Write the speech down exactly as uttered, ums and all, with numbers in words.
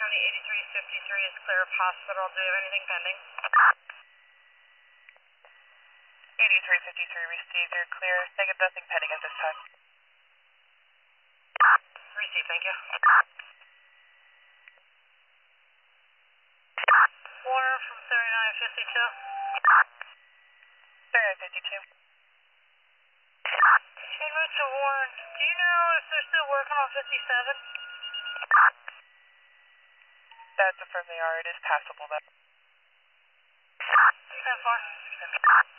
County eighty-three fifty-three is clear of hospital. Do you have anything pending? eighty-three fifty-three received. You're clear. Negative, nothing pending at this time. Received, thank you. Warner from thirty-nine fifty-two. thirty-nine fifty-two. En route to Warren. Do you know if they're still working on fifty-seven? That's affirmed they are. It is passable though. ten four.